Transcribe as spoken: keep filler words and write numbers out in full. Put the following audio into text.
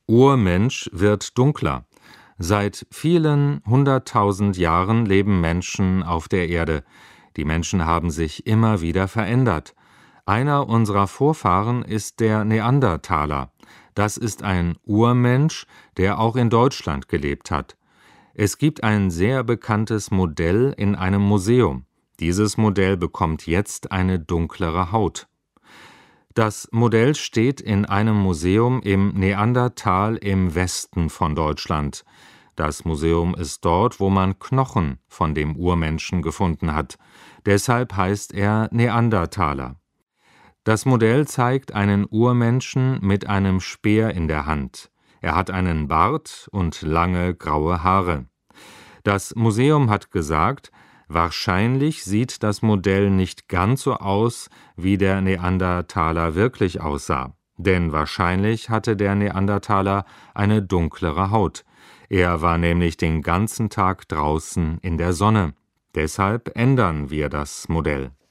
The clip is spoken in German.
Urmensch wird dunkler. Seit vielen hunderttausend Jahren leben Menschen auf der Erde. Die Menschen haben sich immer wieder verändert. Einer unserer Vorfahren ist der Neandertaler. Das ist ein Urmensch, der auch in Deutschland gelebt hat. Es gibt ein sehr bekanntes Modell in einem Museum. Dieses Modell bekommt jetzt eine dunklere Haut. Das Modell steht in einem Museum im Neandertal im Westen von Deutschland. Das Museum ist dort, wo man Knochen von dem Urmenschen gefunden hat. Deshalb heißt er Neandertaler. Das Modell zeigt einen Urmenschen mit einem Speer in der Hand. Er hat einen Bart und lange graue Haare. Das Museum hat gesagt, wahrscheinlich sieht das Modell nicht ganz so aus, wie der Neandertaler wirklich aussah. Denn wahrscheinlich hatte der Neandertaler eine dunklere Haut. Er war nämlich den ganzen Tag draußen in der Sonne. Deshalb ändern wir das Modell.